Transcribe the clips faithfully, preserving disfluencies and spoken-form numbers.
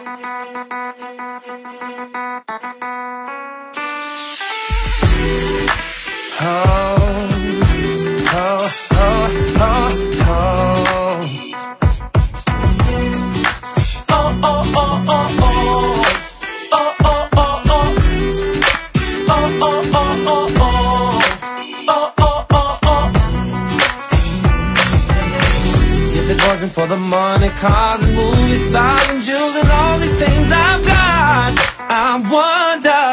Wasn't for the money, cars and movie stars and jewels and all these things I've got, I wonder,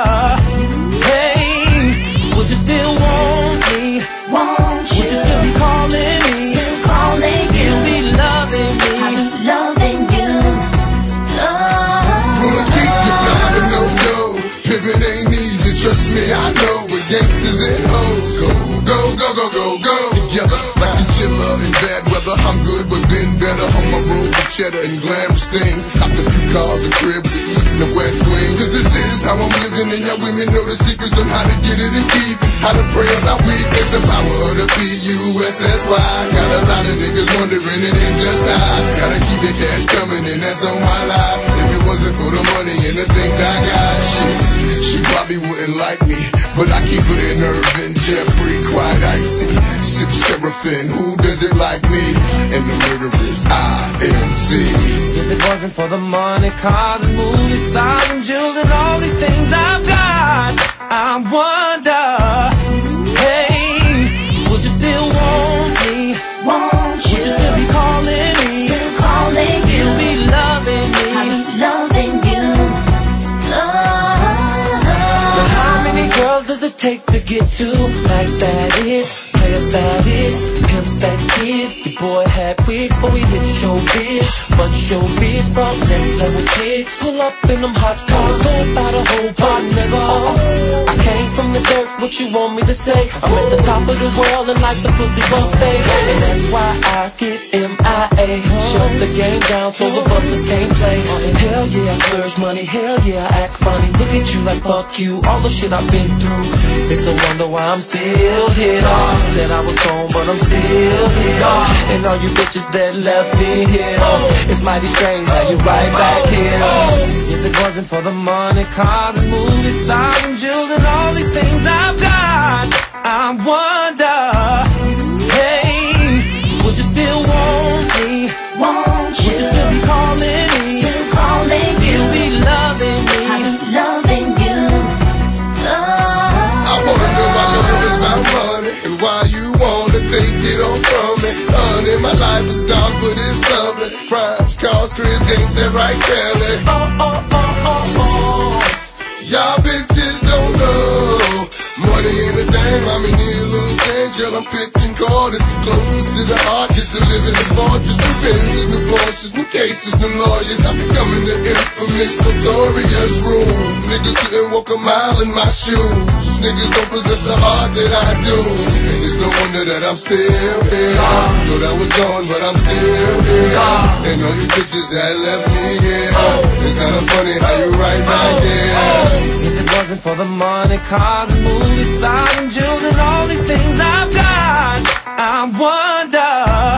hey, would you still want me? Want you? Would you still be calling me? Still calling you? You'll be loving me? I'll be loving you. Oh. Wanna keep you flying to no no. Pimpin' ain't easy, trust me, I know. With gangsters and hoes, go, go, go, go, go, go. Together, like chinchilla in bad weather. I'm good, but been better on my road with cheddar and glamorous things. Hopped a few cars, a crib with the east and the west wing. Cause this is how I'm living, and y'all women know the secrets on how to get it and keep it. How to pray on our weakness, the power of the P U S S Y. Got a lot of niggas wondering, it ain't just how. Gotta keep the cash coming, and that's on my life. If it wasn't for the money and the things I got, shit, she probably wouldn't like me. But I keep her in Irvin, Jeffrey, quite icy. Sip Seraphim, who does it like me? And the murder is I N C. If it wasn't for the money, cars and movie stars and jewels and all these things I've got, I wonder, hey, would you still want me? Want you? Would you still be calling me? Still calling you? You'll be loving me? I'll be loving you. But how many girls does it take to get to max status? Player status, pimp stat kid. Your boy had wigs before we hit showbiz. But showbiz brought next level chicks. Pull up in them hot cars, go about a whole pot, nigga. I came from the dirt, what you want me to say? I'm at the top of the world and like the pussy buffet. And that's why I get M I A. Shut the game down so the busters can't play. Hell yeah, I splurge money, hell yeah, I act funny. Look at you like fuck you, all the shit I've been through. It's a wonder why I'm still here. Said I was home, but I'm still here. And all you bitches that left me here, it's mighty strange how you right back here. If it wasn't for the money, cars and movie stars and jewels and all these things I've got, I wonder, hey, would you still want me? Want you? Would you still be calling me? Still calling you? You'll be loving me? I'll be loving you. Oh. I wanna know why you always about money and why you wanna take it all from me. Honey, my life is dark, but it's lovely. Crime, cars, cribs, ain't that right, Kelly? Oh, oh, oh, oh, oh. Y'all bitches don't know. Money ain't a thing, I mean, need a little change. Girl, I'm pitching cold, it's the closest to the heart. Just to live in the fortress, new Benzes, new Porsches, new cases, new lawyers. I'm becoming the infamous, notorious rule. Niggas couldn't walk a mile in my shoes. Niggas don't possess the heart that I do. And it's no wonder that I'm still here. Thought I was gone, but I'm still here. And all you bitches that left me here, it's kinda funny how you right back here. If it wasn't for the money, cars and movie stars and jewels and all these things I've got, I wonder,